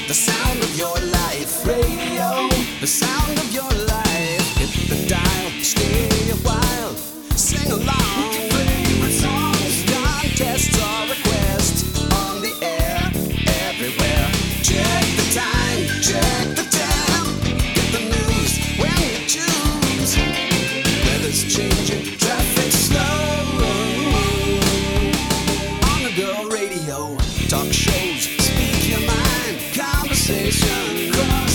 The sound of your life, radio. The sound of your life. Hit the dial, stay a while. Sing along. Favorite songs, contests or requests. On the air, everywhere. Check the time, check the time. Get the news when you choose. Weather's changing, traffic slow. On the go radio, talk shows, speak your mind, conversation.